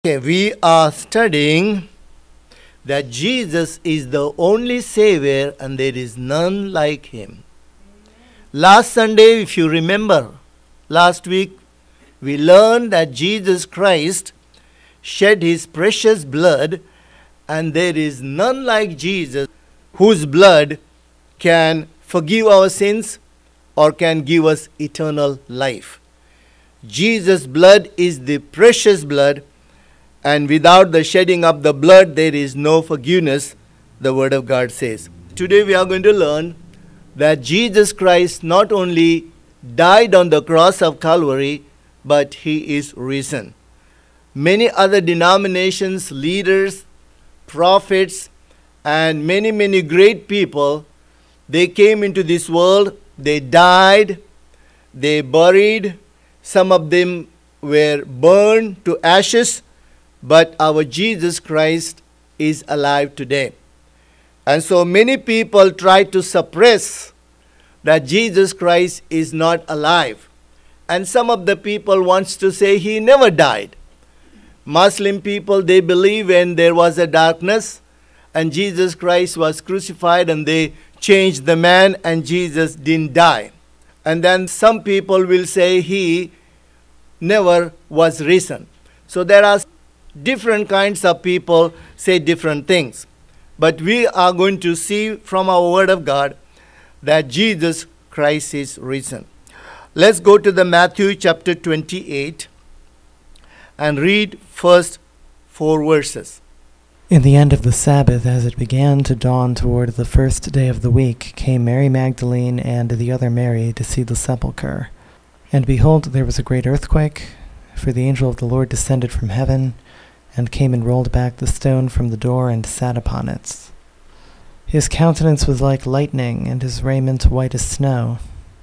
Okay, we are studying that Jesus is the only Savior and there is none like Him. Last Sunday, if you remember, last week, we learned that Jesus Christ shed His precious blood and there is none like Jesus whose blood can forgive our sins or can give us eternal life. Jesus' blood is the precious blood, and without the shedding of the blood, there is no forgiveness, the Word of God says. Today we are going to learn that Jesus Christ not only died on the cross of Calvary, but He is risen. Many other denominations, leaders, prophets, and many great people, they came into this world, they died, they buried, some of them were burned to ashes, but our Jesus Christ is alive today. And so many people try to suppress that Jesus Christ is not alive. And some of the people wants to say He never died. Muslim people, they believe when there was a darkness and Jesus Christ was crucified and they changed the man and Jesus didn't die. And then some people will say He never was risen. So there are different kinds of people say different things. But we are going to see from our Word of God that Jesus Christ is risen. Let's go to the Matthew chapter 28 and read first 4 verses. In the end of the Sabbath, as it began to dawn toward the first day of the week, came Mary Magdalene and the other Mary to see the sepulchre. And behold, there was a great earthquake, for the angel of the Lord descended from heaven, and came and rolled back the stone from the door and sat upon it. His countenance was like lightning, and his raiment white as snow.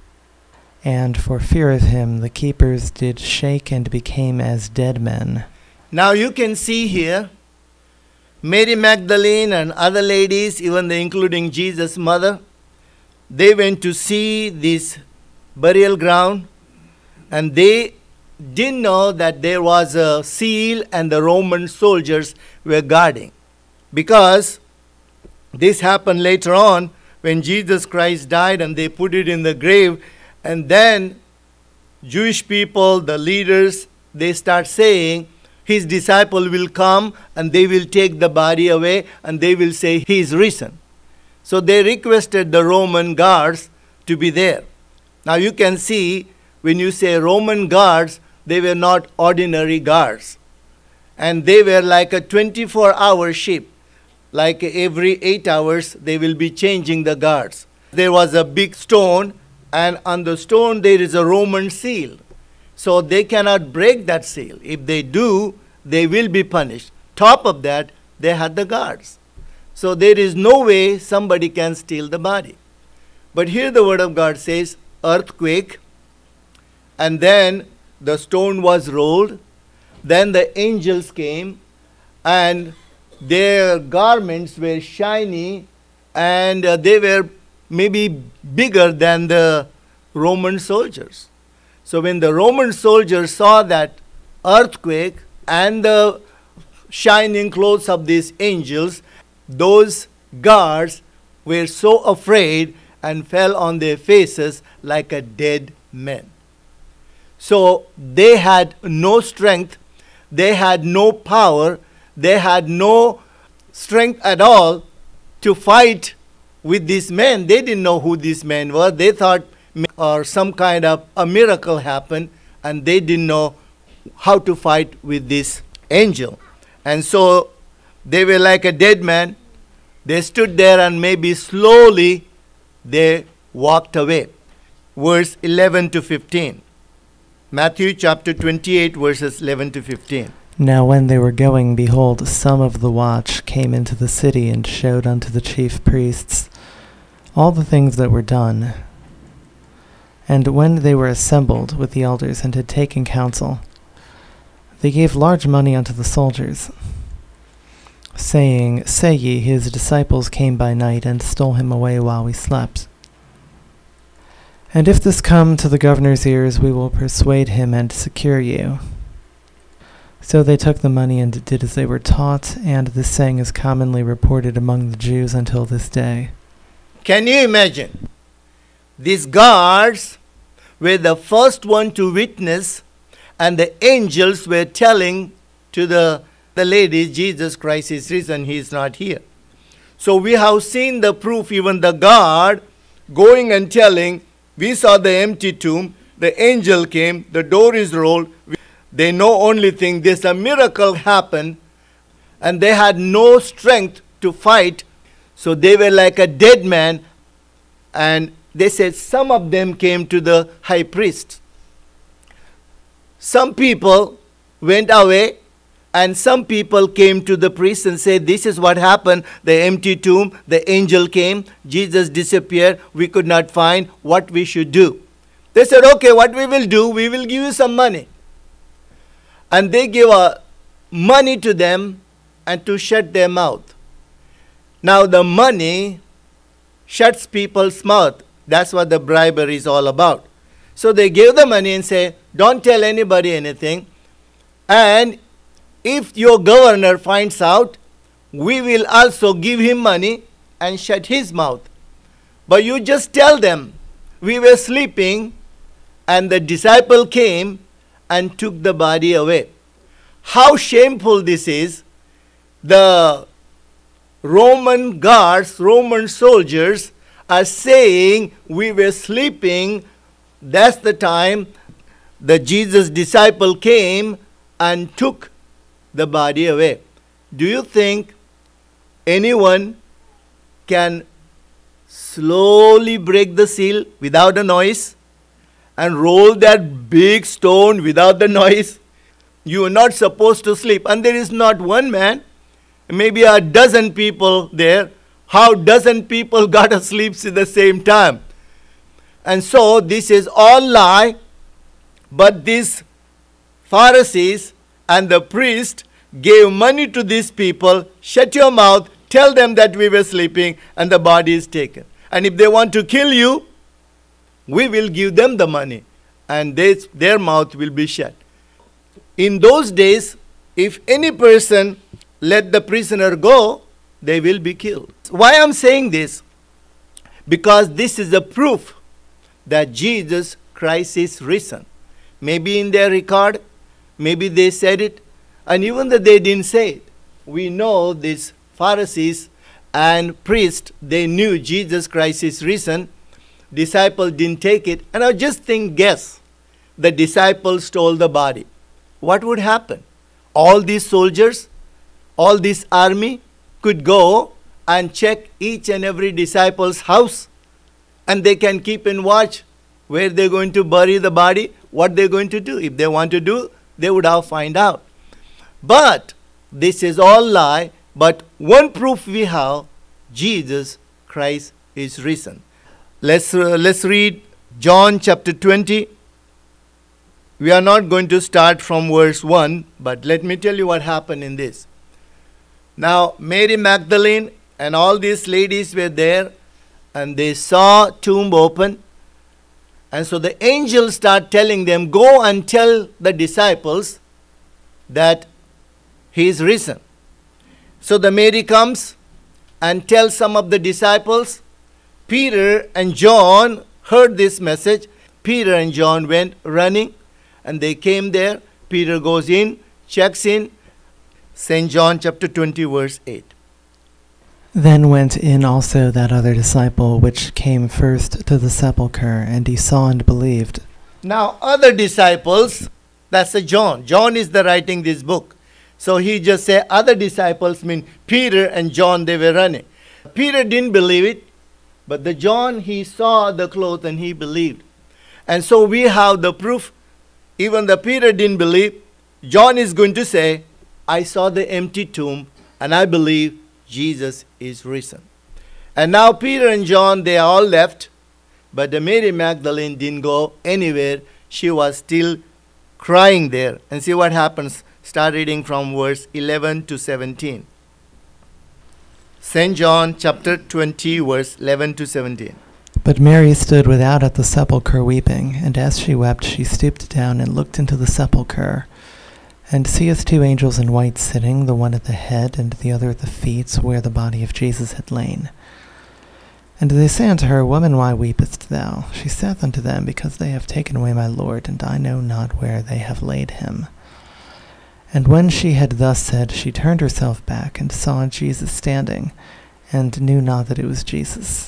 And for fear of him the keepers did shake and became as dead men. Now you can see here, Mary Magdalene and other ladies, even including Jesus' mother, they went to see this burial ground, and they didn't know that there was a seal and the Roman soldiers were guarding. Because this happened later on when Jesus Christ died and they put it in the grave, and then Jewish people, the leaders, they start saying His disciple will come and they will take the body away and they will say He is risen. So they requested the Roman guards to be there. Now you can see when you say Roman guards, they were not ordinary guards. And they were like a 24-hour ship. Like every 8 hours, they will be changing the guards. There was a big stone, and on the stone there is a Roman seal. So they cannot break that seal. If they do, they will be punished. Top of that, they had the guards. So there is no way somebody can steal the body. But here the Word of God says, earthquake, and then the stone was rolled. Then the angels came, and their garments were shiny, and they were maybe bigger than the Roman soldiers. So when the Roman soldiers saw that earthquake and the shining clothes of these angels, those guards were so afraid and fell on their faces like a dead man. So they had no strength, they had no power, they had no strength at all to fight with these men. They didn't know who these men were. They thought or some kind of a miracle happened, and they didn't know how to fight with this angel. And so they were like a dead man. They stood there and maybe slowly they walked away. Verse 11 to 15. Matthew chapter 28, verses 11 to 15. Now when they were going, behold, some of the watch came into the city and showed unto the chief priests all the things that were done. And when they were assembled with the elders and had taken counsel, they gave large money unto the soldiers, saying, Say ye, his disciples came by night and stole him away while we slept. And if this come to the governor's ears, we will persuade him and secure you. So they took the money and did as they were taught, and this saying is commonly reported among the Jews until this day. Can you imagine? These guards were the first one to witness, and the angels were telling to the ladies, Jesus Christ is risen, he is not here. So we have seen the proof, even the guard going and telling, we saw the empty tomb, the angel came, the door is rolled. They know only thing, there's a miracle happened, and they had no strength to fight. So they were like a dead man, and they said some of them came to the high priest. Some people went away, and some people came to the priest and said, this is what happened, the empty tomb, the angel came, Jesus disappeared, we could not find what we should do. They said, okay, what we will do, we will give you some money. And they give money to them and to shut their mouth. Now the money shuts people's mouth. That's what the bribery is all about. So they give the money and say, don't tell anybody anything. And if your governor finds out, we will also give him money and shut his mouth. But you just tell them, we were sleeping and the disciple came and took the body away. How shameful this is. The Roman guards, Roman soldiers are saying we were sleeping. That's the time the Jesus disciple came and took the body away. Do you think anyone can slowly break the seal without a noise and roll that big stone without the noise? You are not supposed to sleep. And there is not one man, maybe a dozen people there. How dozen people got asleep at the same time? And so this is all lie. But these Pharisees and the priest gave money to these people. Shut your mouth. Tell them that we were sleeping and the body is taken. And if they want to kill you, we will give them the money. And their mouth will be shut. In those days, if any person let the prisoner go, they will be killed. Why I'm saying this? Because this is a proof that Jesus Christ is risen. Maybe in their record, maybe they said it, and even though they didn't say it, we know these Pharisees and priests, they knew Jesus Christ is risen. Disciples didn't take it, and I just guess the disciples stole the body. What would happen? All these soldiers, all this army could go and check each and every disciple's house, and they can keep in watch where they're going to bury the body, what they're going to do. If they want to do, they would have find out. But this is all lie. But one proof we have, Jesus Christ is risen. Let's read John chapter 20. We are not going to start from verse 1, but let me tell you what happened in this. Now, Mary Magdalene and all these ladies were there, and they saw tomb open. And so the angel started telling them, go and tell the disciples that he is risen. So the Mary comes and tells some of the disciples. Peter and John heard this message. Peter and John went running, and they came there. Peter goes in, checks in. St. John chapter 20 verse 8. Then went in also that other disciple which came first to the sepulchre, and he saw and believed. Now other disciples, that's a John. John is the writing this book. So he just say other disciples mean Peter and John, they were running. Peter didn't believe it, but the John, he saw the cloth and he believed. And so we have the proof. Even the Peter didn't believe. John is going to say, I saw the empty tomb and I believe Jesus is risen. And now Peter and John, they all left. But the Mary Magdalene didn't go anywhere. She was still crying there. And see what happens. Start reading from verse 11 to 17. St. John chapter 20 verse 11 to 17. But Mary stood without at the sepulchre weeping, and as she wept she stooped down and looked into the sepulchre. And seeth two angels in white sitting, the one at the head, and the other at the feet, where the body of Jesus had lain. And they say unto her, Woman, why weepest thou? She saith unto them, Because they have taken away my Lord, and I know not where they have laid him. And when she had thus said, she turned herself back, and saw Jesus standing, and knew not that it was Jesus.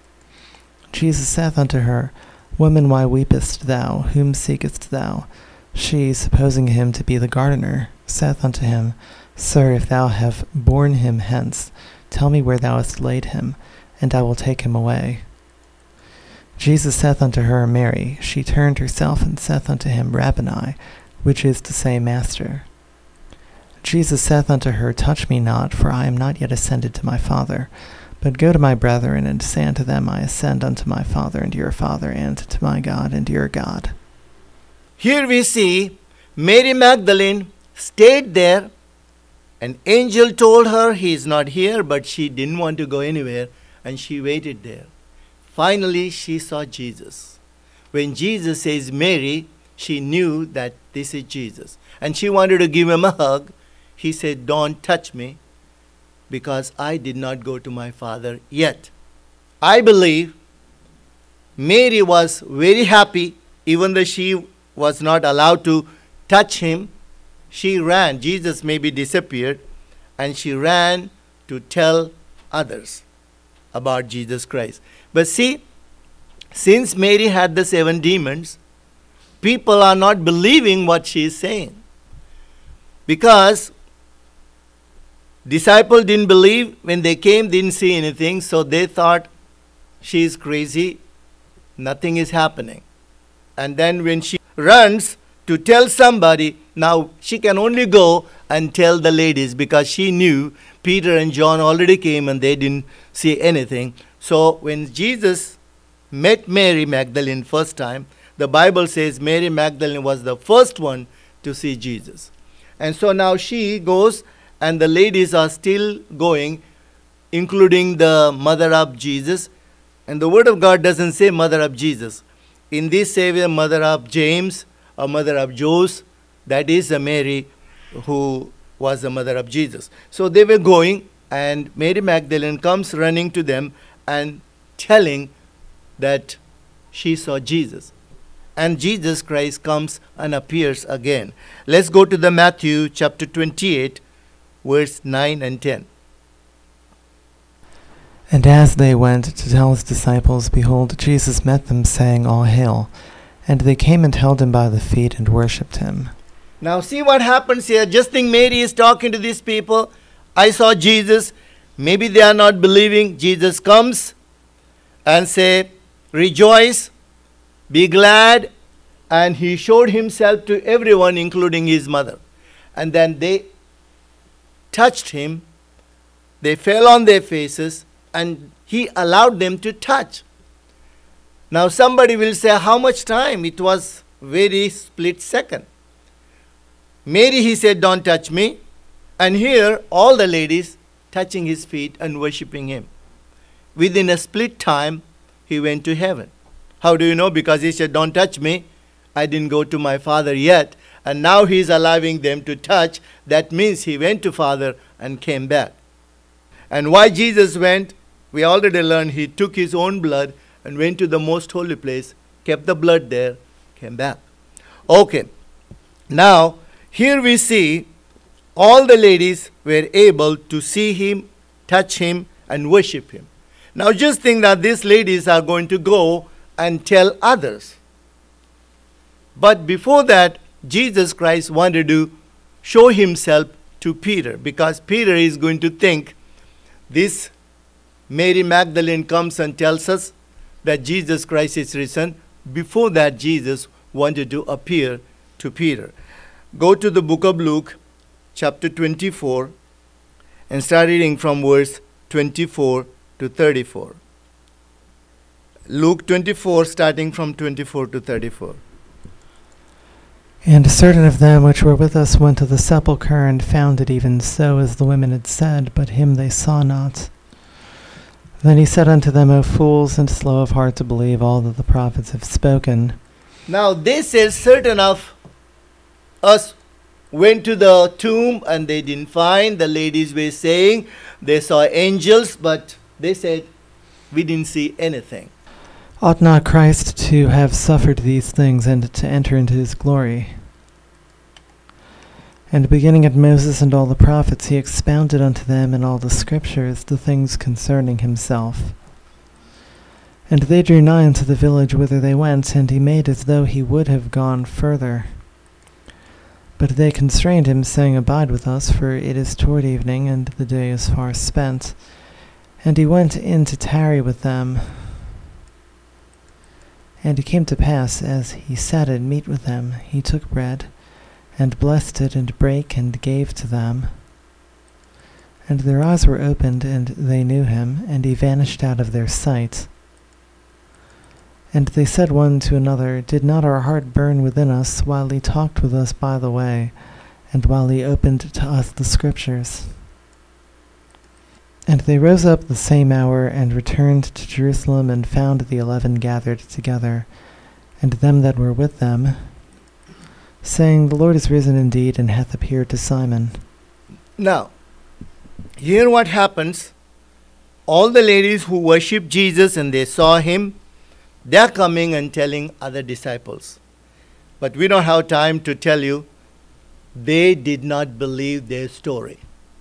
Jesus saith unto her, Woman, why weepest thou? Whom seekest thou? She, supposing him to be the gardener, saith unto him, Sir, if thou have borne him hence, tell me where thou hast laid him, and I will take him away. Jesus saith unto her, Mary. She turned herself and saith unto him, Rabboni, which is to say, Master. Jesus saith unto her, Touch me not, for I am not yet ascended to my Father, but go to my brethren, and say unto them, I ascend unto my Father and your Father, and to my God and your God. Here we see Mary Magdalene stayed there. An angel told her he is not here, but she didn't want to go anywhere, and she waited there. Finally, she saw Jesus. When Jesus says Mary, she knew that this is Jesus. And she wanted to give him a hug. He said, Don't touch me, because I did not go to my Father yet. I believe Mary was very happy, even though she was not allowed to touch him. She ran. Jesus maybe disappeared, and she ran to tell others about Jesus Christ. But see, since Mary had the 7 demons, people are not believing what she is saying. Because disciples didn't believe. When they came, didn't see anything, so they thought she is crazy. Nothing is happening. And then when she runs to tell somebody, now she can only go and tell the ladies, because she knew Peter and John already came and they didn't see anything. So when Jesus met Mary Magdalene first time, the Bible says Mary Magdalene was the first one to see Jesus. And so now she goes, and the ladies are still going, including the mother of Jesus. And the Word of God doesn't say mother of Jesus. In this Savior, mother of James, or mother of Joseph, that is the Mary who was the mother of Jesus. So they were going, and Mary Magdalene comes running to them and telling that she saw Jesus. And Jesus Christ comes and appears again. Let's go to the Matthew chapter 28, verse 9 and 10. And as they went to tell his disciples, behold, Jesus met them, saying, All hail. And they came and held him by the feet and worshipped him. Now see what happens here. Just think Mary is talking to these people. I saw Jesus. Maybe they are not believing. Jesus comes and say, Rejoice, be glad. And he showed himself to everyone, including his mother. And then they touched him. They fell on their faces, and he allowed them to touch. Now somebody will say, how much time? It was very split second. Mary, he said, don't touch me. And here, all the ladies touching his feet and worshipping him. Within a split time, he went to heaven. How do you know? Because he said, don't touch me. I didn't go to my Father yet. And now he is allowing them to touch. That means he went to Father and came back. And why Jesus went, we already learned. He took his own blood and went to the most holy place, kept the blood there, came back. Okay. Now, here we see all the ladies were able to see him, touch him, and worship him. Now just think that these ladies are going to go and tell others. But before that, Jesus Christ wanted to show himself to Peter, because Peter is going to think this Mary Magdalene comes and tells us that Jesus Christ is risen. Before that, Jesus wanted to appear to Peter. Go to the book of Luke, chapter 24, and start reading from verse 24 to 34. Luke 24, starting from 24 to 34. And certain of them which were with us went to the sepulchre, and found it even so as the women had said, but him they saw not. Then he said unto them, O fools, and slow of heart to believe all that the prophets have spoken. Now they said, certain of us went to the tomb and they didn't find. The ladies were saying they saw angels, but they said, we didn't see anything. Ought not Christ to have suffered these things and to enter into his glory? And beginning at Moses and all the prophets, he expounded unto them in all the scriptures the things concerning himself. And they drew nigh unto the village whither they went, and he made as though he would have gone further. But they constrained him, saying, Abide with us, for it is toward evening, and the day is far spent. And he went in to tarry with them. And it came to pass, as he sat at meat with them, he took bread, and blessed it, and brake, and gave to them. And their eyes were opened, and they knew him, and he vanished out of their sight. And they said one to another, Did not our heart burn within us while he talked with us by the way, and while he opened to us the scriptures? And they rose up the same hour, and returned to Jerusalem, and found the 11 gathered together, and them that were with them, saying, The Lord is risen indeed, and hath appeared to Simon. Now, here what happens, all the ladies who worship Jesus and they saw him, they are coming and telling other disciples. But we don't have time to tell you, they did not believe their story.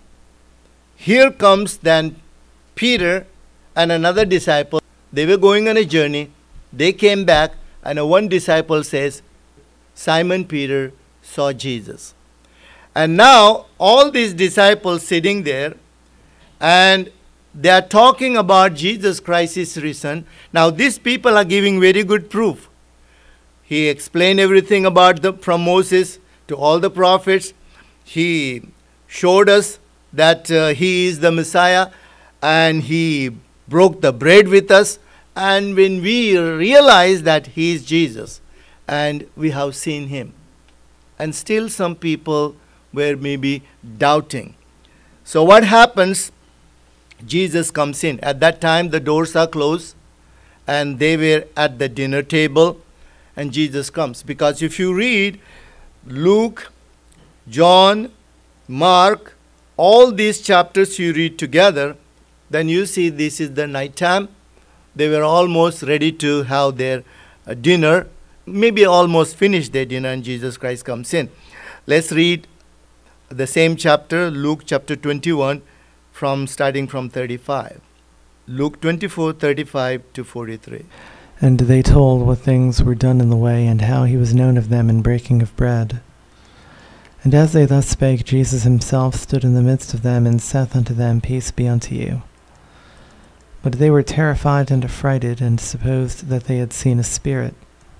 Here comes then Peter and another disciple. They were going on a journey. They came back, and one disciple says, Simon Peter saw Jesus. And now all these disciples sitting there, and they are talking about Jesus Christ is risen. Now these people are giving very good proof. He explained everything about from Moses to all the prophets. He showed us that he is the Messiah, and he broke the bread with us. And when we realize that he is Jesus, and we have seen him, and still some people were maybe doubting. So what happens? Jesus comes in. At that time, the doors are closed, and they were at the dinner table, and Jesus comes. Because if you read Luke, John, Mark, all these chapters you read together, then you see this is the night time. They were almost ready to have their dinner, maybe almost finished their dinner, and Jesus Christ comes in. Let's read the same chapter, Luke chapter 21, starting from 35. Luke 24, 35 to 43. And they told what things were done in the way, and how he was known of them in breaking of bread. And as they thus spake, Jesus himself stood in the midst of them, and saith unto them, Peace be unto you. But they were terrified and affrighted, and supposed that they had seen a spirit.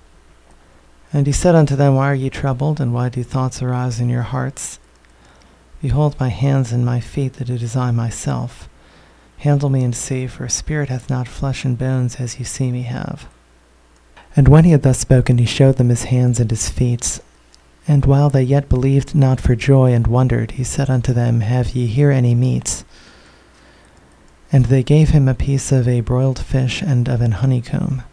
And he said unto them, Why are ye troubled, and why do thoughts arise in your hearts? Behold my hands and my feet, that it is I myself. Handle me and see, for a spirit hath not flesh and bones, as ye see me have. And when he had thus spoken, he showed them his hands and his feet. And while they yet believed not for joy and wondered, he said unto them, Have ye here any meat? And they gave him a piece of a broiled fish and of an honeycomb.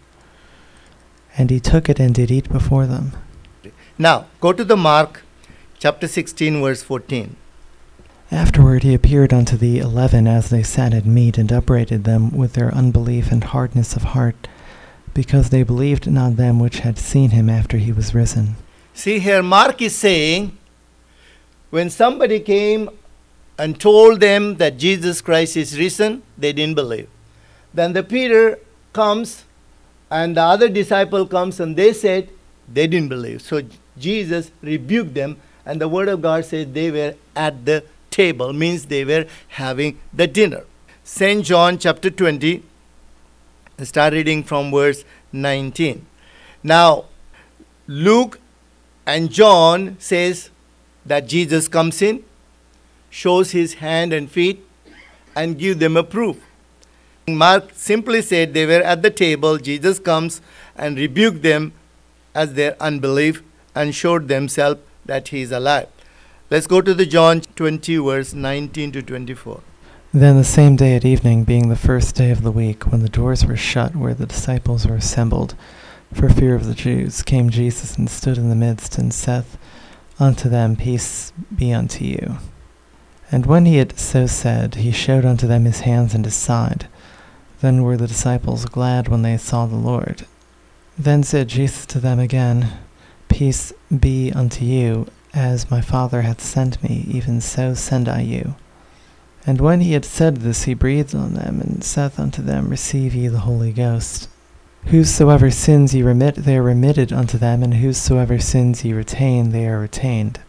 And he took it and did eat before them. Now, go to the Mark chapter 16, verse 14. Afterward he appeared unto the 11 as they sat at meat, and upbraided them with their unbelief and hardness of heart, because they believed not them which had seen him after he was risen. See here, Mark is saying, when somebody came and told them that Jesus Christ is risen, they didn't believe. Then the Peter comes, and the other disciple comes, and they said they didn't believe. So Jesus rebuked them, and the word of God says they were at the table, means they were having the dinner. St. John chapter 20, start reading from verse 19. Now, Luke and John says that Jesus comes in, shows his hand and feet, and give them a proof. Mark simply said they were at the table. Jesus comes and rebuked them as their unbelief and showed themselves that he is alive. Let's go to the John 20, verse 19 to 24. Then the same day at evening, being the first day of the week, when the doors were shut where the disciples were assembled, for fear of the Jews, came Jesus and stood in the midst, and saith unto them, Peace be unto you. And when he had so said, he showed unto them his hands and his side. Then were the disciples glad when they saw the Lord. Then said Jesus to them again, Peace be unto you, as my Father hath sent me, even so send I you. And when he had said this, he breathed on them, and saith unto them, Receive ye the Holy Ghost. Whosoever sins ye remit, they are remitted unto them, and whosoever sins ye retain, they are retained.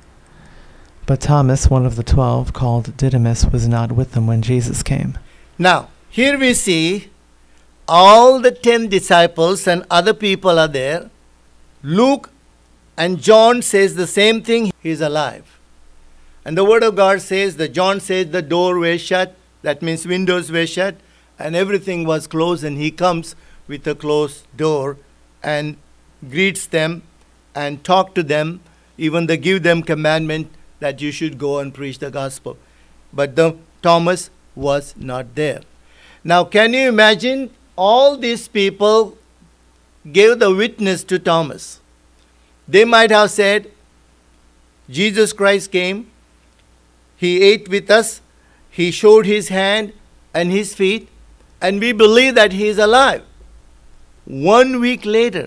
But Thomas, one of the 12, called Didymus, was not with them when Jesus came. Now, here we see all the 10 disciples and other people are there. Luke and John says the same thing, he is alive. And the word of God says that John says the door was shut, that means windows were shut, and everything was closed, and he comes with a closed door and greets them and talk to them, even they give them commandment that you should go and preach the gospel. But Thomas was not there. Now can you imagine, all these people gave the witness to Thomas. They might have said, Jesus Christ came, he ate with us, he showed his hand and his feet, and we believe that he is alive. 1 week later,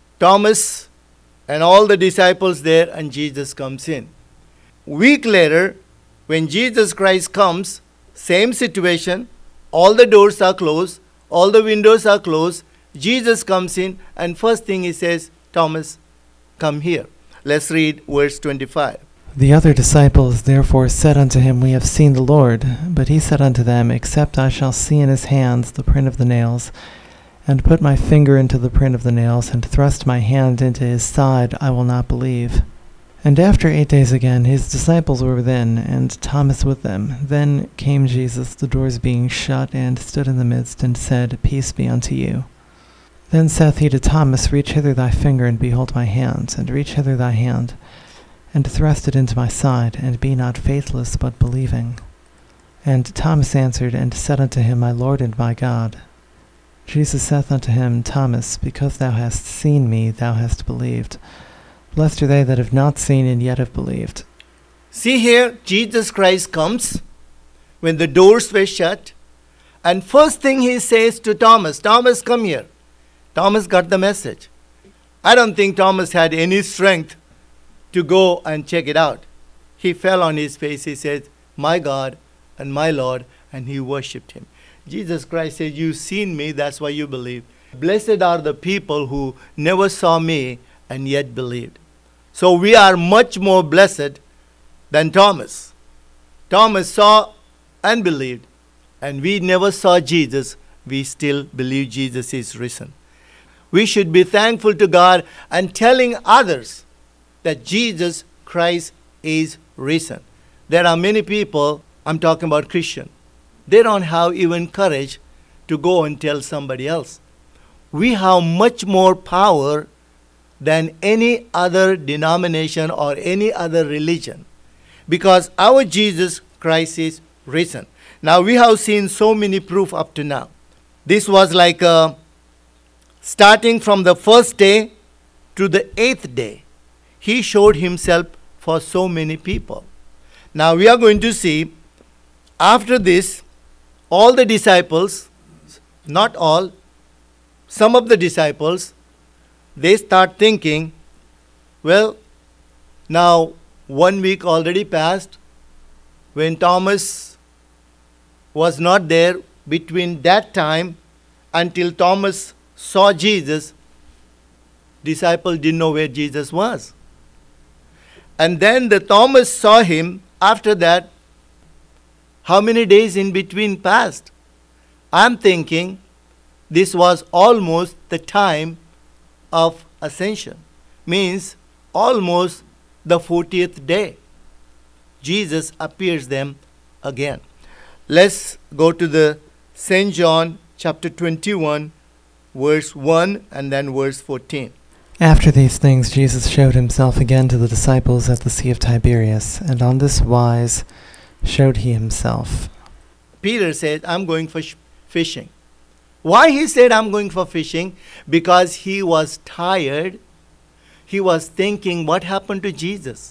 Thomas and all the disciples there, and Jesus comes in. Week later, when Jesus Christ comes, same situation, all the doors are closed, all the windows are closed, Jesus comes in, and first thing he says, Thomas, come here. Let's read verse 25. The other disciples therefore said unto him, We have seen the Lord. But he said unto them, Except I shall see in his hands the print of the nails, and put my finger into the print of the nails, and thrust my hand into his side, I will not believe. And after 8 days again, his disciples were within, and Thomas with them. Then came Jesus, the doors being shut, and stood in the midst, and said, Peace be unto you. Then saith he to Thomas, Reach hither thy finger, and behold my hands, and reach hither thy hand, and thrust it into my side, and be not faithless, but believing. And Thomas answered and said unto him, My Lord and my God. Jesus saith unto him, Thomas, because thou hast seen me, thou hast believed. Blessed are they that have not seen and yet have believed. See here, Jesus Christ comes when the doors were shut, and first thing he says to Thomas, Thomas, come here. Thomas got the message. I don't think Thomas had any strength to go and check it out. He fell on his face, he said, My God and my Lord, and he worshipped him. Jesus Christ said, You've seen me, that's why you believe. Blessed are the people who never saw me and yet believed. So we are much more blessed than Thomas. Thomas saw and believed, and we never saw Jesus. We still believe Jesus is risen. We should be thankful to God and telling others that Jesus Christ is risen. There are many people, I'm talking about Christian, they don't have even courage to go and tell somebody else. We have much more power than any other denomination or any other religion, because our Jesus Christ is risen. Now we have seen so many proof up to now. This was like starting from the first day to the 8th day. He showed himself for so many people. Now we are going to see, after this, all the disciples, not all, some of the disciples, they start thinking, well, now 1 week already passed. When Thomas was not there, between that time until Thomas saw Jesus, disciples didn't know where Jesus was. And then the Thomas saw him. After that, how many days in between passed? I'm thinking this was almost the time of ascension. Means almost the 40th day. Jesus appears them again. Let's go to the St. John chapter 21, verse 1 and then verse 14. After these things Jesus showed himself again to the disciples at the Sea of Tiberias, and on this wise showed he himself. Peter said, I'm going for fishing. Why he said I'm going for fishing? Because he was tired he was thinking, what happened to Jesus?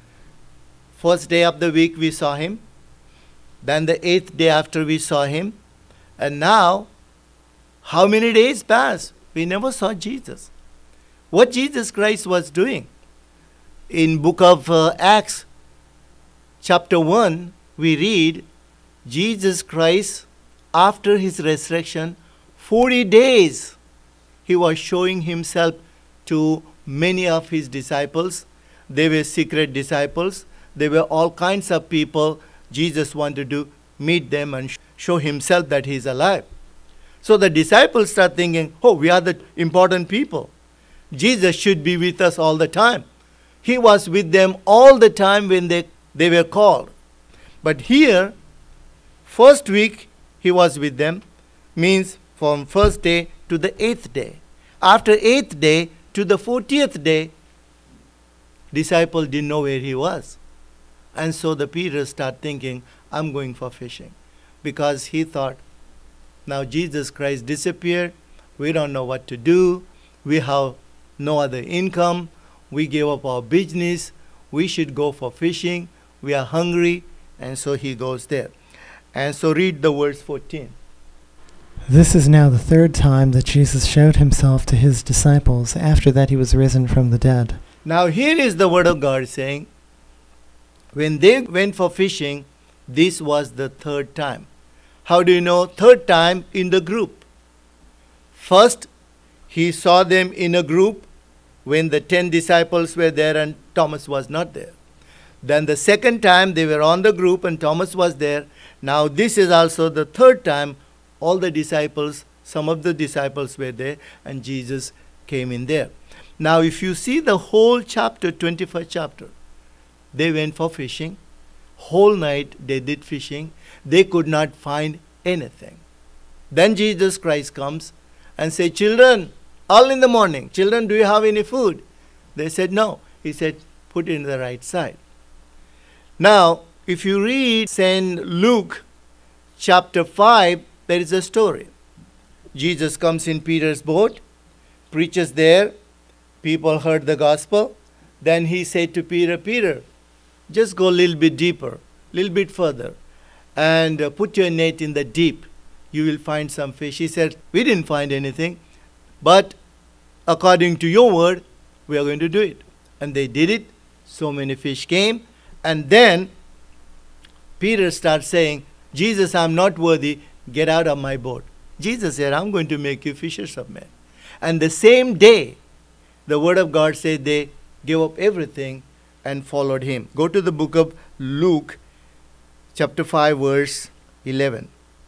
First day of the week we saw him. Then the 8th day after we saw him. And now, how many days passed? We never saw Jesus. What Jesus Christ was doing? In book of Acts, chapter 1, we read, Jesus Christ, after his resurrection, 40 days, he was showing himself to many of his disciples. They were secret disciples. They were all kinds of people. Jesus wanted to meet them and show himself that he is alive. So the disciples start thinking, oh, we are the important people. Jesus should be with us all the time. He was with them all the time when they were called. But here, first week he was with them, means from first day to the 8th day. After 8th day to the 40th day, disciple didn't know where he was. And so the Peter started thinking, I'm going for fishing. Because he thought, now Jesus Christ disappeared. We don't know what to do. We have no other income. We gave up our business. We should go for fishing. We are hungry. And so he goes there. And so read the verse 14. This is now the third time that Jesus showed himself to his disciples after that he was risen from the dead. Now here is the word of God saying, when they went for fishing, this was the third time. How do you know? Third time in the group. First, he saw them in a group when the 10 disciples were there and Thomas was not there. Then the second time they were on the group and Thomas was there. Now this is also the third time all the disciples, some of the disciples were there and Jesus came in there. Now if you see the whole chapter, 21st chapter, they went for fishing. Whole night they did fishing. They could not find anything. Then Jesus Christ comes and says, children, all in the morning, children, do you have any food? They said, no. He said, put it in the right side. Now, if you read St. Luke chapter 5, there is a story. Jesus comes in Peter's boat, preaches there. People heard the gospel. Then he said to Peter, Peter, just go a little bit deeper, a little bit further, and put your net in the deep. You will find some fish. He said, we didn't find anything, but according to your word, we are going to do it. And they did it. So many fish came. And then Peter starts saying, Jesus, I'm not worthy. Get out of my boat. Jesus said, I'm going to make you fishers of men. And the same day, the word of God said they gave up everything and followed him. Go to the book of Luke, chapter 5, verse 11.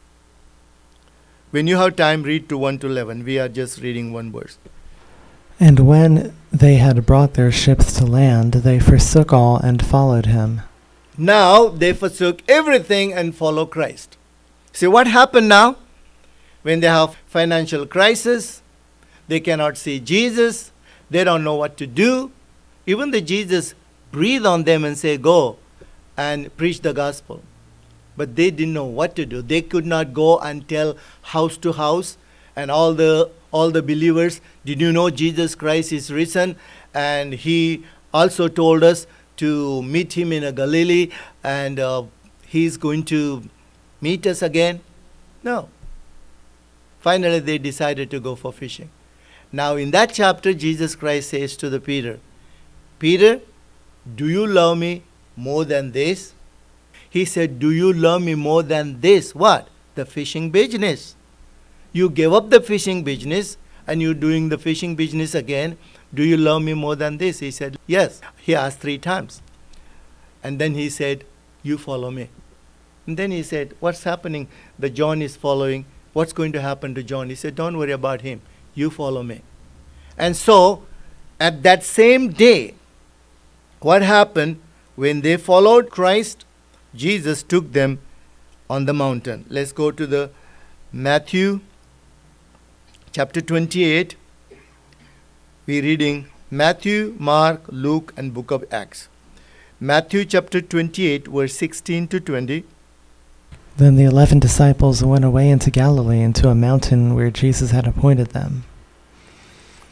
When you have time, read to 1 to 11. We are just reading one verse. And when they had brought their ships to land, they forsook all and followed him. Now they forsook everything and follow Christ. See what happened now? When they have financial crisis, they cannot see Jesus, they don't know what to do. Even the Jesus breathe on them and say, go and preach the gospel. But they didn't know what to do. They could not go and tell house to house and all the believers, did you know Jesus Christ is risen? And he also told us to meet him in Galilee and he's going to meet us again. No. Finally, they decided to go for fishing. Now, in that chapter, Jesus Christ says to the Peter, Peter, do you love me more than this? He said, do you love me more than this? What? The fishing business. You gave up the fishing business and you're doing the fishing business again. Do you love me more than this? He said, yes. He asked 3 times. And then he said, you follow me. And then he said, what's happening? The John is following. What's going to happen to John? He said, don't worry about him. You follow me. And so, at that same day, what happened? When they followed Christ, Jesus took them on the mountain. Let's go to the Matthew chapter 28. We're reading Matthew, Mark, Luke, and book of Acts. Matthew chapter 28, verse 16 to 20. Then the 11 disciples went away into Galilee, into a mountain where Jesus had appointed them.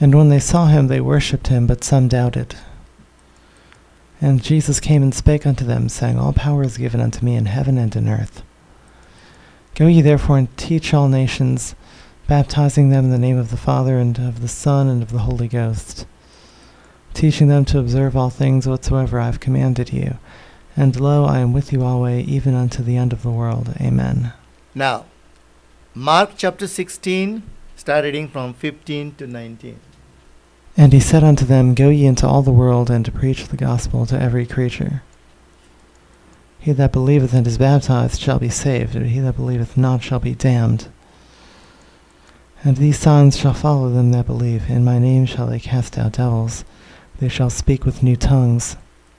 And when they saw him, they worshipped him, but some doubted. And Jesus came and spake unto them, saying, All power is given unto me in heaven and in earth. Go ye therefore and teach all nations, baptizing them in the name of the Father, and of the Son, and of the Holy Ghost, teaching them to observe all things whatsoever I have commanded you. And lo, I am with you always, even unto the end of the world. Amen. Now, Mark chapter 16, start reading from 15 to 19. And he said unto them, Go ye into all the world, and to preach the gospel to every creature. He that believeth and is baptized shall be saved, but he that believeth not shall be damned. And these signs shall follow them that believe. In my name shall they cast out devils. They shall speak with new tongues.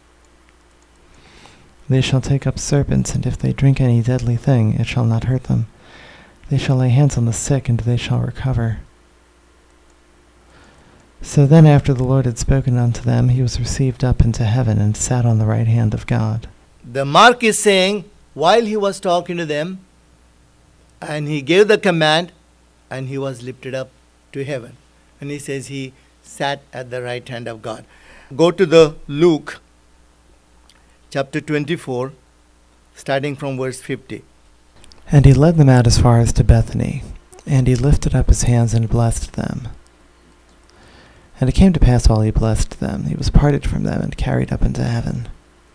They shall take up serpents, and if they drink any deadly thing, it shall not hurt them. They shall lay hands on the sick, and they shall recover. So then after the Lord had spoken unto them, he was received up into heaven, and sat on the right hand of God. The Mark is saying, while he was talking to them, and he gave the command, and he was lifted up to heaven. And he says he sat at the right hand of God. Go to the Luke chapter 24, starting from verse 50. And he led them out as far as to Bethany, and he lifted up his hands and blessed them. And it came to pass while he blessed them, he was parted from them and carried up into heaven.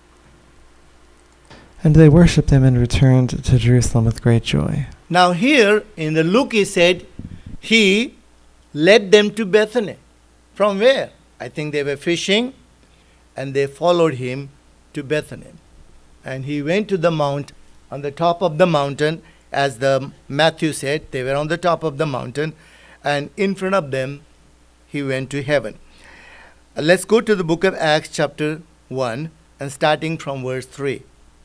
And they worshipped him and returned to Jerusalem with great joy. Now here in the Luke he said he led them to Bethany. From where? I think they were fishing and they followed him to Bethany. And he went to the mount, on the top of the mountain, as the Matthew said, they were on the top of the mountain, and in front of them he went to heaven. Let's go to the book of Acts chapter 1 and starting from verse 3.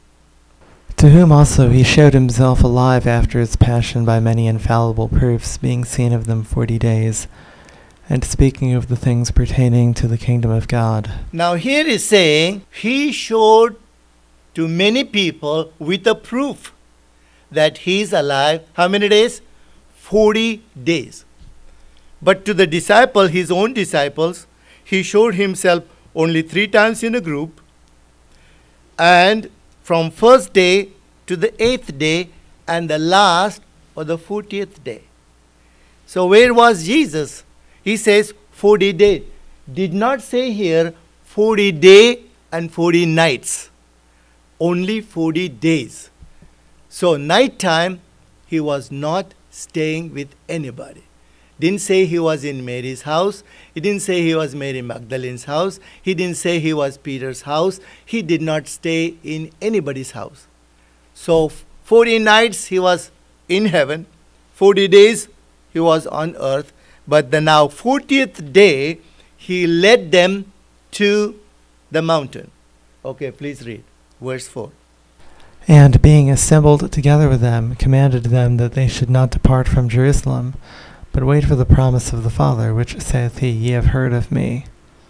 To whom also he showed himself alive after his passion by many infallible proofs, being seen of them 40 days, and speaking of the things pertaining to the kingdom of God. Now here is saying he showed to many people with a proof that he is alive. How many days? 40 days. But to the disciple, his own disciples, he showed himself only 3 times in a group, and from first day to the 8th day, and the last or the 40th day. So where was Jesus? He says 40 days. Did not say here 40 days and 40 nights. Only 40 days. So night time he was not staying with anybody. Didn't say he was in Mary's house. He didn't say he was Mary Magdalene's house. He didn't say he was Peter's house. He did not stay in anybody's house. So 40 nights he was in heaven. 40 days he was on earth. But the now 40th day he led them to the mountain. Okay, please read verse 4. And being assembled together with them, commanded them that they should not depart from Jerusalem, but wait for the promise of the Father, which saith he, Ye have heard of me.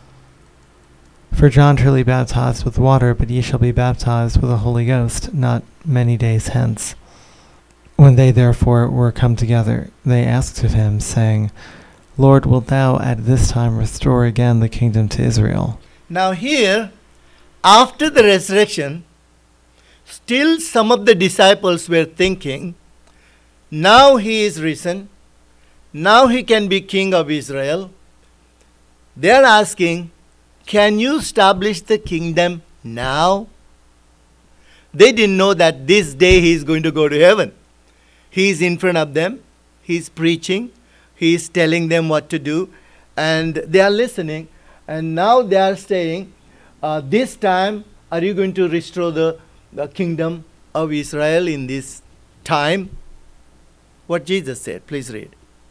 For John truly baptized with water, but ye shall be baptized with the Holy Ghost not many days hence. When they therefore were come together, they asked of him, saying, Lord, wilt thou at this time restore again the kingdom to Israel? Now here, after the resurrection, still some of the disciples were thinking, now he is risen, now he can be king of Israel. They are asking, can you establish the kingdom now? They didn't know that this day he is going to go to heaven. He is in front of them. He is preaching. He is telling them what to do. And they are listening. And now they are saying, this time, are you going to restore the kingdom of Israel in this time? What Jesus said. Please read.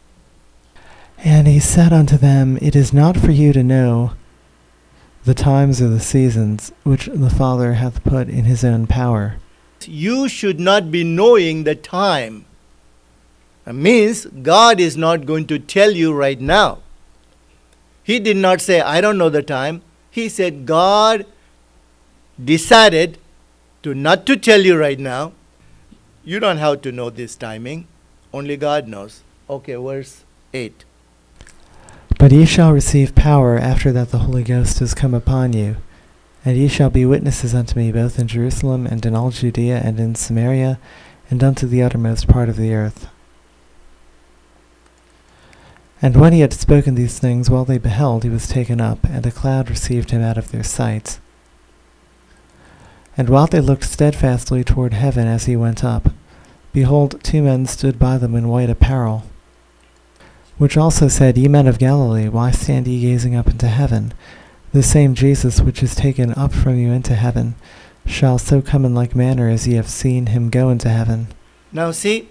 And he said unto them, It is not for you to know the times or the seasons which the Father hath put in his own power. You should not be knowing the time. It means God is not going to tell you right now. He did not say, I don't know the time. He said, God decided to not to tell you right now. You don't have to know this timing. Only God knows. Okay, verse 8. But ye shall receive power after that the Holy Ghost is come upon you, and ye shall be witnesses unto me both in Jerusalem and in all Judea and in Samaria, and unto the uttermost part of the earth. And when he had spoken these things, while they beheld, he was taken up, and a cloud received him out of their sight. And while they looked steadfastly toward heaven as he went up, behold, 2 men stood by them in white apparel, which also said, Ye men of Galilee, why stand ye gazing up into heaven? The same Jesus which is taken up from you into heaven shall so come in like manner as ye have seen him go into heaven. Now see,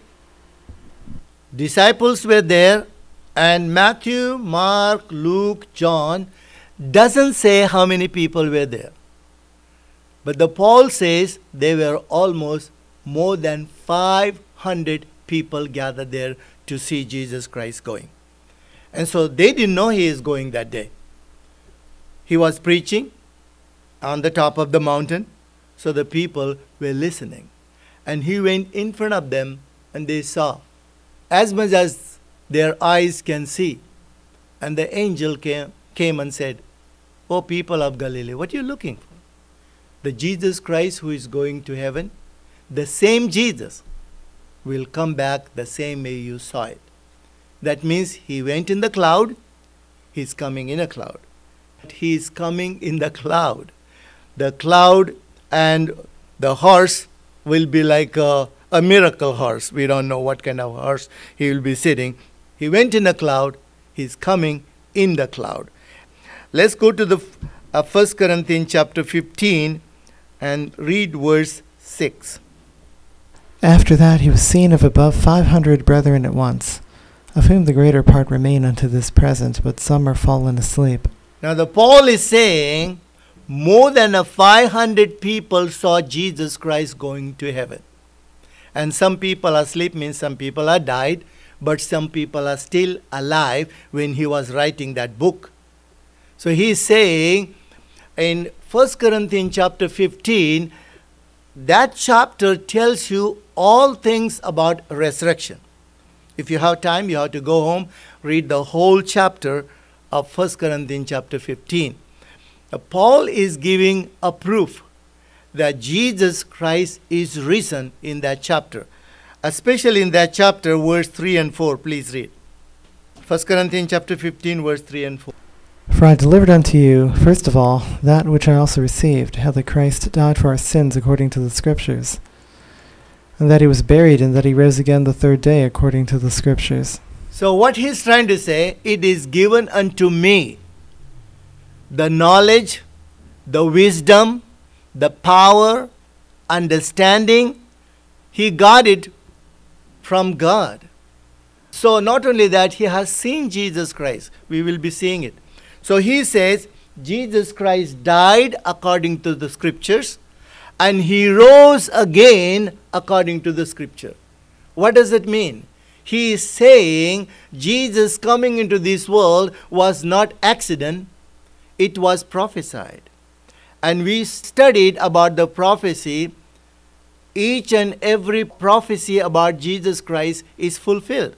disciples were there, and Matthew, Mark, Luke, John doesn't say how many people were there. But the Paul says there were almost more than 500 people gathered there to see Jesus Christ going. And so they didn't know he is going that day. He was preaching on the top of the mountain, so the people were listening. And he went in front of them, and they saw as much as their eyes can see. And the angel came and said, O people of Galilee, what are you looking for? The Jesus Christ who is going to heaven, the same Jesus will come back the same way you saw it. That means he went in the cloud, he's coming in a cloud. He is coming in the cloud. The cloud and the horse will be like a miracle horse. We don't know what kind of horse he will be sitting. He went in a cloud, he's coming in the cloud. Let's go to the 1 Corinthians chapter 15 and read verse 6. After that he was seen of above 500 brethren at once, of whom the greater part remain unto this present, but some are fallen asleep. Now the Paul is saying more than 500 people saw Jesus Christ going to heaven. And some people are asleep, means some people are died, but some people are still alive when he was writing that book. So he is saying in 1 Corinthians chapter 15, that chapter tells you all things about resurrection. If you have time, you have to go home, read the whole chapter of 1 Corinthians chapter 15. Paul is giving a proof that Jesus Christ is risen in that chapter. Especially in that chapter, verse 3 and 4. Please read. 1 Corinthians chapter 15, verse 3 and 4. For I delivered unto you, first of all, that which I also received, how that Christ died for our sins according to the Scriptures, and that he was buried, and that he rose again the third day according to the Scriptures. So what he's trying to say, it is given unto me the knowledge, the wisdom, the power, understanding. He got it from God. So not only that, he has seen Jesus Christ. We will be seeing it. So he says, Jesus Christ died according to the Scriptures, and he rose again according to the Scripture. What does it mean? He is saying Jesus coming into this world was not accident, it was prophesied. And we studied about the prophecy. Each and every prophecy about Jesus Christ is fulfilled.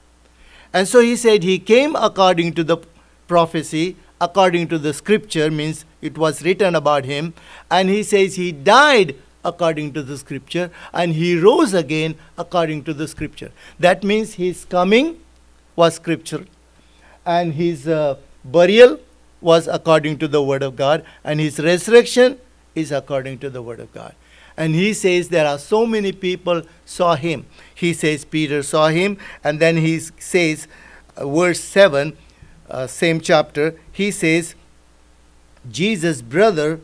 And so he said he came according to the prophecy, according to the Scripture, means it was written about him. And he says he died according to the Scripture, and he rose again according to the Scripture. That means his coming was Scripture, and his burial was according to the Word of God, and his resurrection is according to the Word of God. And he says there are so many people saw him. He says Peter saw him, and then he says, verse 7, same chapter, he says, Jesus' brother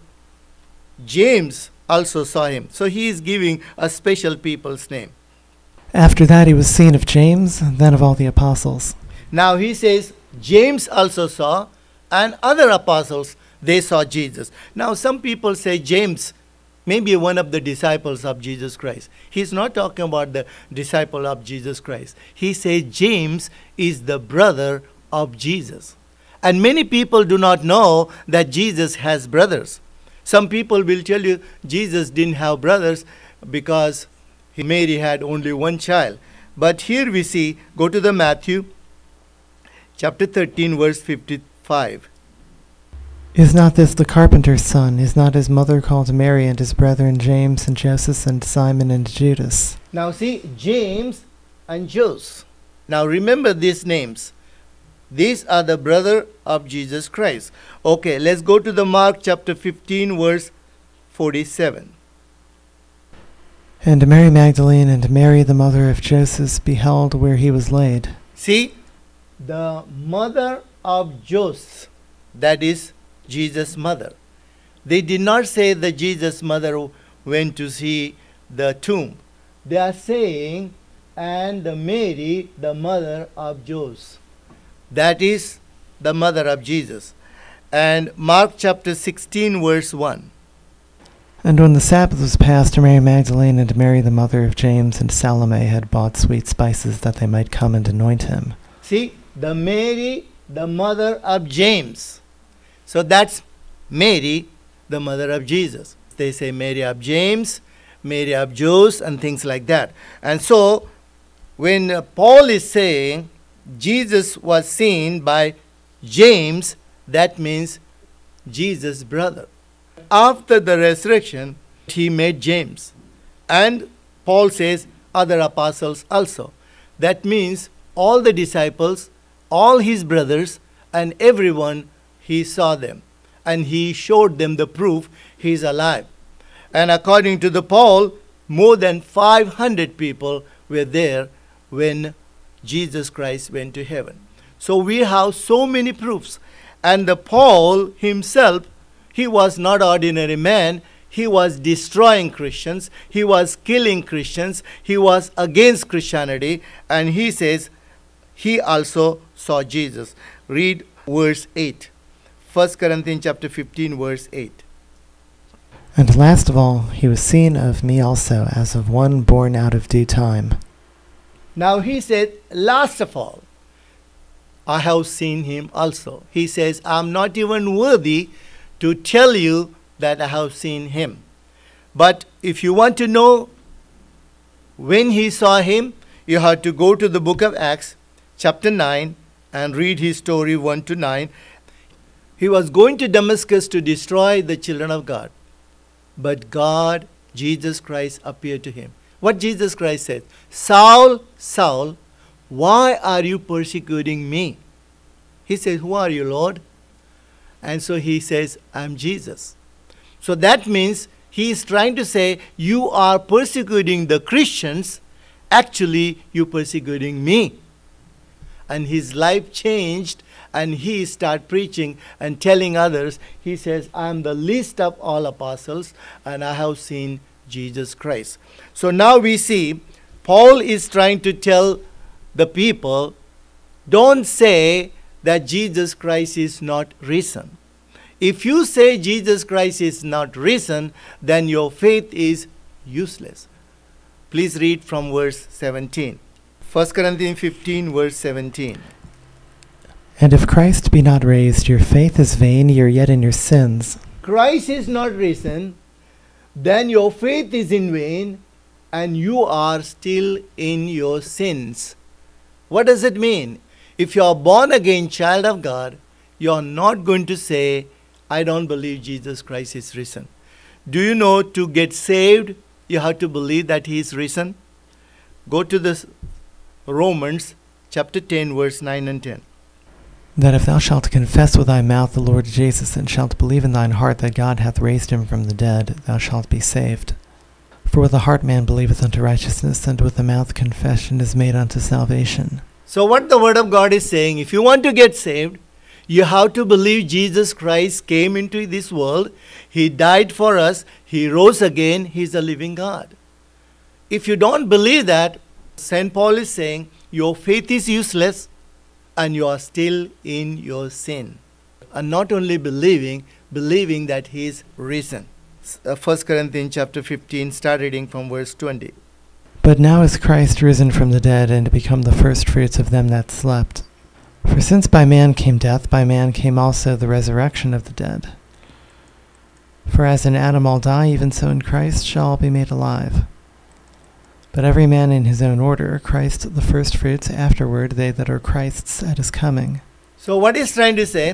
James also saw him. So he is giving a special people's name. After that he was seen of James, and then of all the apostles. Now he says James also saw, and other apostles, they saw Jesus. Now some people say James may be one of the disciples of Jesus Christ. He's not talking about the disciple of Jesus Christ. He says James is the brother of Jesus. And many people do not know that Jesus has brothers. Some people will tell you Jesus didn't have brothers because Mary had only one child. But here we see, go to the Matthew chapter 13, verse 55. Is not this the carpenter's son? Is not his mother called Mary, and his brethren James and Joseph and Simon and Judas? Now see, James and Joseph. Now remember these names. These are the brother of Jesus Christ. Okay, let's go to the Mark chapter 15, verse 47. And Mary Magdalene and Mary the mother of Joseph beheld where he was laid. See, the mother of Joseph, that is Jesus' mother. They did not say that Jesus' mother went to see the tomb. They are saying, and Mary, the mother of Joseph. That is the mother of Jesus. And Mark chapter 16, verse 1. And when the Sabbath was past, Mary Magdalene and Mary the mother of James and Salome had bought sweet spices that they might come and anoint him. See, the Mary, the mother of James. So that's Mary, the mother of Jesus. They say Mary of James, Mary of Joseph, and things like that. And so, when Paul is saying Jesus was seen by James, that means Jesus' brother. After the resurrection, he met James. And Paul says other apostles also. That means all the disciples, all his brothers, and everyone, he saw them. And he showed them the proof he is alive. And according to the Paul, more than 500 people were there when Jesus Christ went to heaven. So we have so many proofs. And the Paul himself, he was not ordinary man. He was destroying Christians. He was killing Christians. He was against Christianity. And he says he also saw Jesus. Read verse 8. 1 Corinthians chapter 15, verse 8. And last of all, he was seen of me also, as of one born out of due time. Now he said, last of all, I have seen him also. He says, I'm not even worthy to tell you that I have seen him. But if you want to know when he saw him, you have to go to the book of Acts, chapter 9, and read his story 1 to 9. He was going to Damascus to destroy the children of God. But God, Jesus Christ, appeared to him. What Jesus Christ said, Saul, Saul, why are you persecuting me? He says, who are you, Lord? And so he says, I'm Jesus. So that means he is trying to say, you are persecuting the Christians, actually you're persecuting me. And his life changed, and he started preaching and telling others. He says, I'm the least of all apostles, and I have seen Jesus Christ. So now we see Paul is trying to tell the people, don't say that Jesus Christ is not risen. If you say Jesus Christ is not risen, then your faith is useless. Please read from verse 17. 1 Corinthians 15, verse 17. And if Christ be not raised, your faith is vain, ye are yet in your sins. Christ is not risen, then your faith is in vain, and you are still in your sins. What does it mean? If you are born again child of God, you are not going to say, I don't believe Jesus Christ is risen. Do you know, to get saved, you have to believe that he is risen? Go to this Romans chapter 10, verse 9 and 10. That if thou shalt confess with thy mouth the Lord Jesus, and shalt believe in thine heart that God hath raised him from the dead, thou shalt be saved. For with the heart man believeth unto righteousness, and with the mouth confession is made unto salvation. So what the word of God is saying, if you want to get saved, you have to believe Jesus Christ came into this world. He died for us. He rose again. He's a living God. If you don't believe that, St. Paul is saying your faith is useless and you are still in your sin. And not only believing that he is risen. 1 Corinthians chapter 15, start reading from verse 20. But now is Christ risen from the dead, and become the firstfruits of them that slept. For since by man came death, by man came also the resurrection of the dead. For as in Adam all die, even so in Christ shall all be made alive. But every man in his own order, Christ the firstfruits, afterward they that are Christ's at his coming. So what he's trying to say,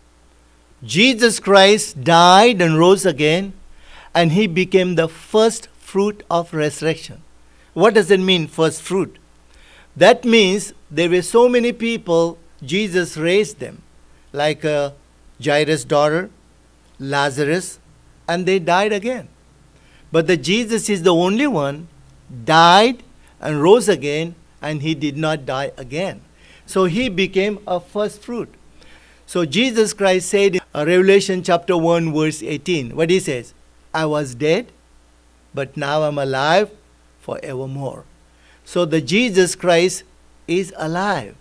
Jesus Christ died and rose again, and he became the first fruit of resurrection. What does it mean, first fruit? That means there were so many people, Jesus raised them, like Jairus' daughter, Lazarus, and they died again. But the Jesus is the only one, died and rose again, and he did not die again. So he became a first fruit. So Jesus Christ said in Revelation chapter 1 verse 18, what he says? I was dead, but now I'm alive forevermore. So the Jesus Christ is alive.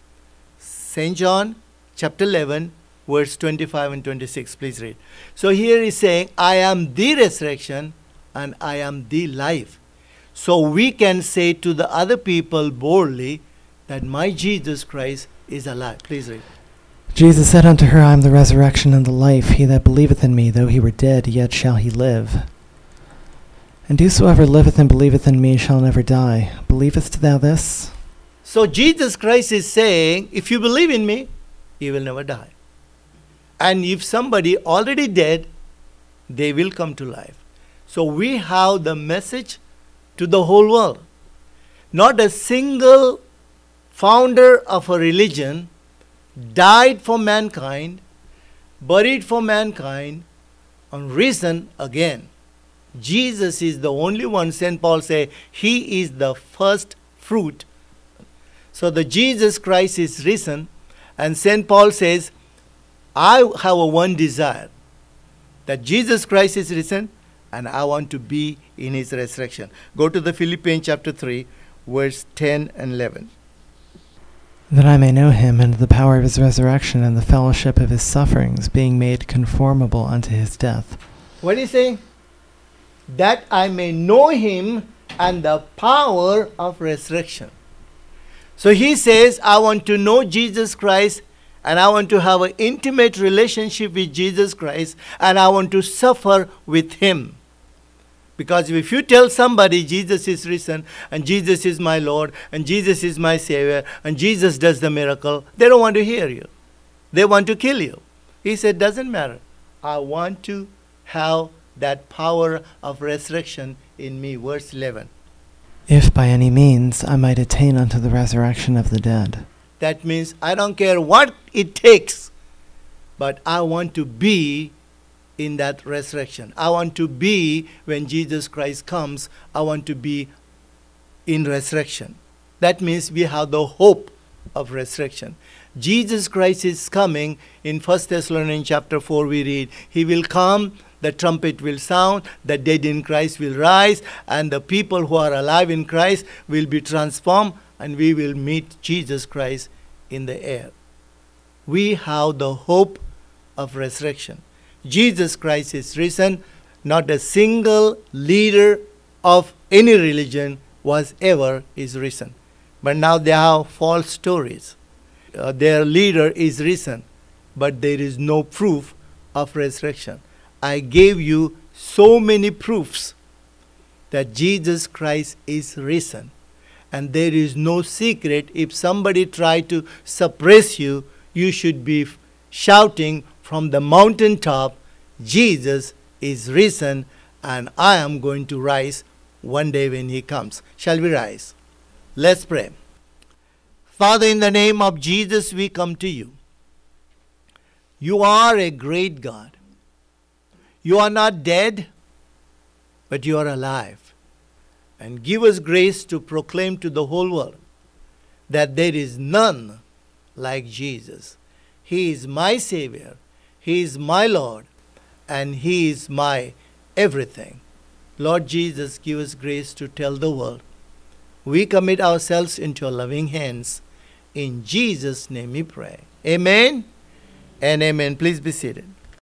St. John chapter 11 verse 25 and 26, please read. So here he's saying, I am the resurrection and I am the life. So we can say to the other people boldly that my Jesus Christ is alive. Please read. Jesus said unto her, I am the resurrection and the life. He that believeth in me, though he were dead, yet shall he live. And whosoever liveth and believeth in me shall never die. Believest thou this? So Jesus Christ is saying, if you believe in me, you will never die. And if somebody already dead, they will come to life. So we have the message to the whole world. Not a single founder of a religion died for mankind, buried for mankind, and risen again. Jesus is the only one. St. Paul says he is the first fruit. So the Jesus Christ is risen, and St. Paul says, I have a one desire, that Jesus Christ is risen, and I want to be in his resurrection. Go to the Philippians chapter 3, verse 10 and 11. That I may know him and the power of his resurrection and the fellowship of his sufferings, being made conformable unto his death. What is he saying? That I may know him and the power of resurrection. So he says, I want to know Jesus Christ, and I want to have an intimate relationship with Jesus Christ, and I want to suffer with him. Because if you tell somebody Jesus is risen, and Jesus is my Lord, and Jesus is my Savior, and Jesus does the miracle, they don't want to hear you. They want to kill you. He said, doesn't matter. I want to have that power of resurrection in me. Verse 11. If by any means I might attain unto the resurrection of the dead. That means I don't care what it takes, but I want to be in that resurrection. I want to be, when Jesus Christ comes, I want to be in resurrection. That means we have the hope of resurrection. Jesus Christ is coming. In 1 Thessalonians chapter 4 we read, he will come, the trumpet will sound, the dead in Christ will rise, and the people who are alive in Christ will be transformed, and we will meet Jesus Christ in the air. We have the hope of resurrection. Jesus Christ is risen. Not a single leader of any religion is risen. But now they have false stories. Their leader is risen, but there is no proof of resurrection. I gave you so many proofs that Jesus Christ is risen. And there is no secret. If somebody tried to suppress you, you should be shouting from the mountaintop, Jesus is risen, and I am going to rise one day when he comes. Shall we rise? Let's pray. Father, in the name of Jesus, we come to you. You are a great God. You are not dead, but you are alive. And give us grace to proclaim to the whole world that there is none like Jesus. He is my Savior. He is my Lord. And he is my everything. Lord Jesus, give us grace to tell the world. We commit ourselves into your loving hands. In Jesus' name we pray. Amen and amen. Please be seated.